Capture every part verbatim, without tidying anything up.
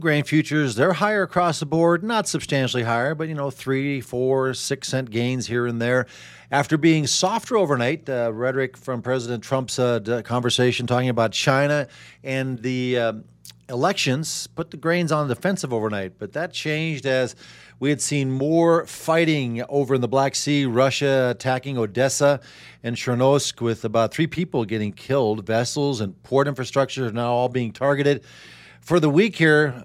Grain futures, they're higher across the board, not substantially higher, but, you know, three, four, six cent gains here and there. After being softer overnight, uh, rhetoric from President Trump's uh, d- conversation talking about China and the uh, elections put the grains on the defensive overnight. But that changed as we had seen more fighting over in the Black Sea, Russia attacking Odessa and Chernobyl, with about three people getting killed. Vessels and port infrastructure are now all being targeted. For the week here,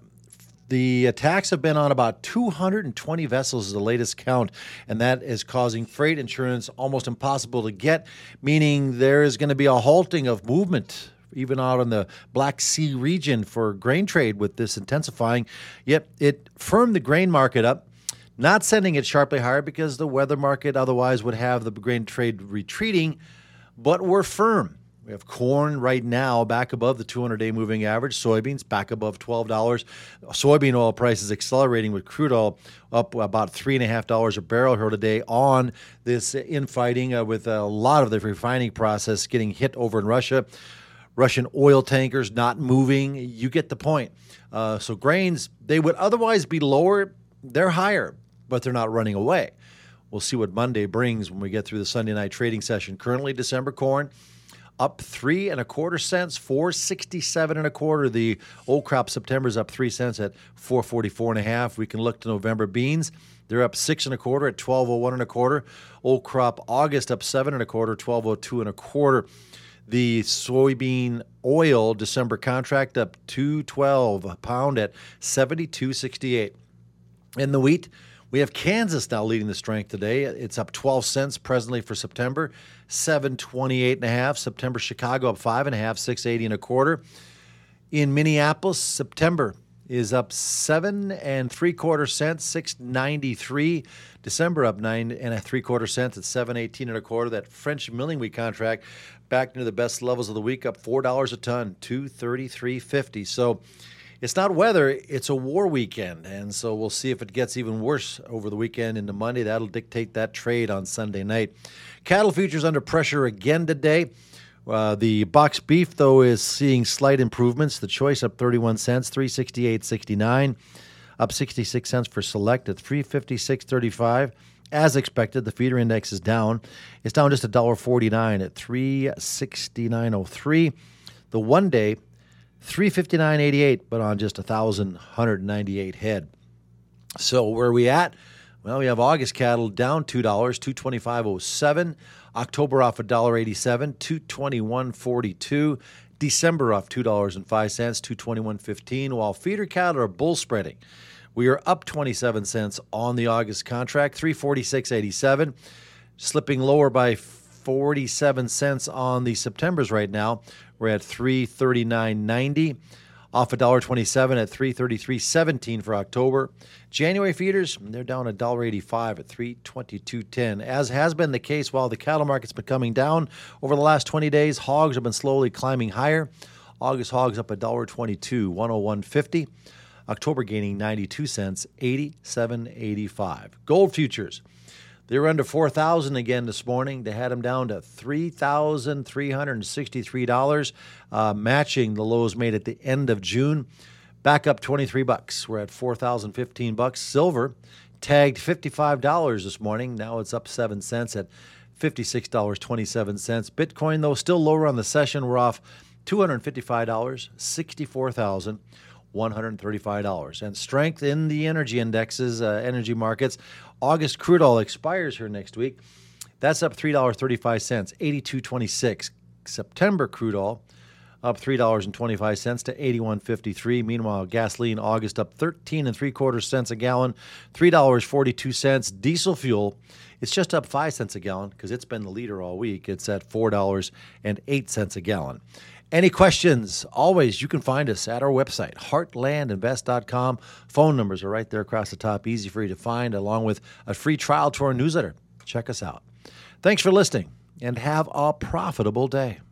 the attacks have been on about two hundred twenty vessels is the latest count, and that is causing freight insurance almost impossible to get, meaning there is going to be a halting of movement even out in the Black Sea region for grain trade with this intensifying. Yet it firmed the grain market up, not sending it sharply higher because the weather market otherwise would have the grain trade retreating, but we're firm. We have corn right now back above the two hundred day moving average. Soybeans back above twelve dollars. Soybean oil prices accelerating with crude oil up about three point five dollars a barrel here today on this infighting uh, with a lot of the refining process getting hit over in Russia. Russian oil tankers not moving. You get the point. Uh, so grains, they would otherwise be lower. They're higher, but they're not running away. We'll see what Monday brings when we get through the Sunday night trading session. Currently, December corn up three and a quarter cents, four sixty-seven and a quarter. The old crop September's up three cents at four forty-four and a half. We can look to November beans. They're up six and a quarter at twelve oh one and a quarter. Old crop August up seven and a quarter, twelve oh two and a quarter. The soybean oil December contract up two twelve a pound at seventy-two sixty-eight. In the wheat, we have Kansas now leading the strength today. It's up twelve cents presently for September, seven twenty-eight and a half. September Chicago up five and a half, six eighty and a quarter. In Minneapolis, September is up seven and three quarter cents, six ninety-three. December up nine and a three quarter cents at seven eighteen and a quarter. That French milling wheat contract back into the best levels of the week, up four dollars a ton, two thirty-three fifty. So it's not weather, it's a war weekend, and so we'll see if it gets even worse over the weekend into Monday. That'll dictate that trade on Sunday night. Cattle futures under pressure again today. Uh, the box beef, though, is seeing slight improvements. The choice up thirty-one cents, three sixty-eight sixty-nine, up sixty-six cents for select at three fifty-six thirty-five. As expected, the feeder index is down. It's down just one dollar forty-nine at three sixty-nine oh three. The one day, three fifty-nine eighty-eight, but on just one thousand one hundred ninety-eight head. So where are we at? Well, we have August cattle down two dollars, two twenty-five oh seven. October off one dollar eighty-seven, two twenty-one forty-two. December off two dollars and five cents, two twenty-one fifteen. While feeder cattle are bull spreading, we are up twenty-seven cents on the August contract, three forty-six eighty-seven. Slipping lower by forty-seven cents on the Septembers right now. We're at three thirty-nine ninety, off one dollar twenty-seven at three thirty-three seventeen for October. January feeders, they're down one dollar eighty-five at three twenty-two ten. As has been the case while the cattle market's been coming down over the last twenty days, hogs have been slowly climbing higher. August hogs up one dollar twenty-two, one oh one fifty. October gaining ninety-two cents, eighty-seven eighty-five. Gold futures, they were under four thousand dollars again this morning. They had them down to three thousand three hundred sixty-three dollars, uh, matching the lows made at the end of June. Back up twenty-three bucks. We're at four thousand fifteen bucks. Silver tagged fifty-five dollars this morning. Now it's up seven cents at fifty-six dollars and twenty-seven cents. Bitcoin, though, still lower on the session. We're off two hundred fifty-five dollars, sixty-four thousand one hundred thirty-five dollars. And strength in the energy indexes, uh, energy markets. August crude oil expires here next week. That's up three dollars and thirty-five cents, eighty-two twenty-six. September crude oil up three dollars and twenty-five cents to eighty-one fifty-three. Meanwhile, gasoline August up thirteen and three quarters cents a gallon, three dollars and forty-two cents. Diesel fuel, it's just up five cents a gallon because it's been the leader all week. It's at four dollars and eight cents a gallon. Any questions? Always, you can find us at our website, heartland invest dot com. Phone numbers are right there across the top, easy for you to find, along with a free trial to our newsletter. Check us out. Thanks for listening, and have a profitable day.